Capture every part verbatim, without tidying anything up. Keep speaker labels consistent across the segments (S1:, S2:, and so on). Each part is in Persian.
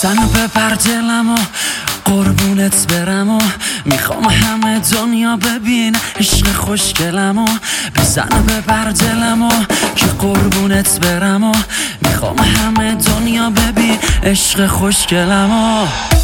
S1: بزن و ببر دلم و قربونت برم و میخوام همه دنیا ببین عشق خوشگلم و بزن و ببر دلم و که قربونت برم و میخوام همه دنیا ببین عشق خوشگلم و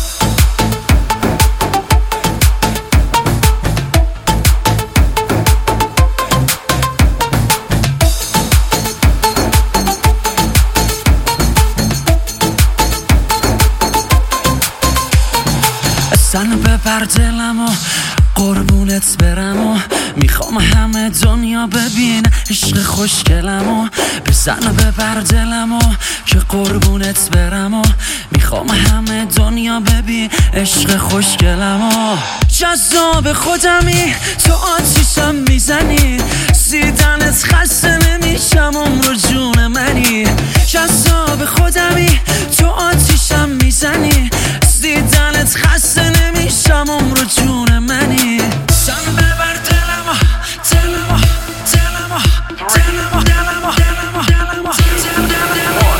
S1: بزن و ببر دلم و قربونت برم و میخوام همه دنیا ببین عشق خوشگلم و بزن و ببر دلم و که قربونت برم و میخوام همه دنیا ببین عشق خوشگلم و جذاب خودمی تو آتیشم میزنی سیدنت خسته نمیشم عمر جون منی جذاب خودمی تو آتیشم میزنی دیدنت خسته نمیشم عمر جون منی زن ببر دلمو دلمو دلمو دلمو دلمو دلمو دلمو دلمو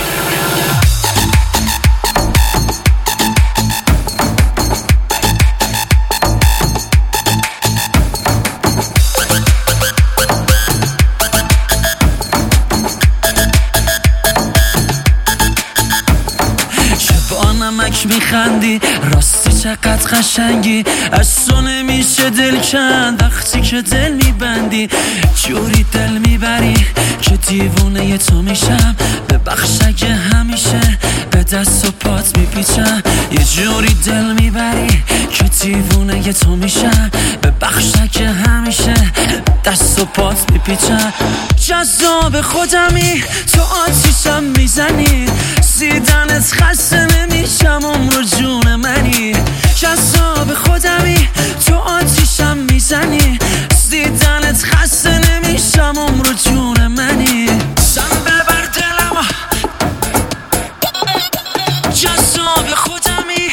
S1: نمک میخندی راستی چقدر قشنگی از تو نمیشه دل کند وقتی که دل میبندی جوری دل میبری که دیوونه تو میشم ببخش اگه همیشه به دست و پات میپیچم یه جوری دل میبری که دیوونه تو میشم ببخش اگه همیشه دست و پات میپیچم جذاب خودمی تو آتیشم میزنی سیدنت خسته نمیشم عمر جون منی جذاب خودمی تو آتیشم میزنی دیدنت خسته نمیشم عمر جون منی زن ببر دلم جذاب خودمی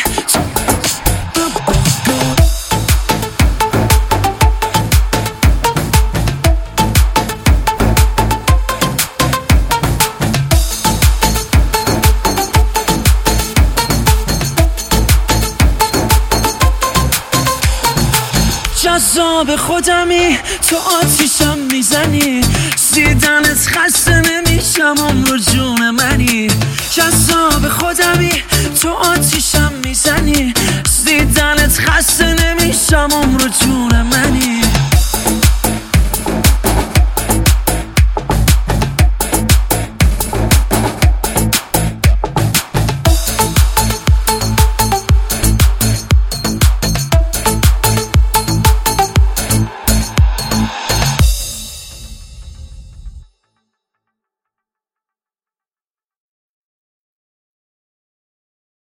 S1: جذاب خودمی تو آتیشم میزنی دیدنت خسته نمیشم عمر جون منی جذاب خودمی تو آتیشم میزنی دیدنت خسته نمیشم عمر جون منی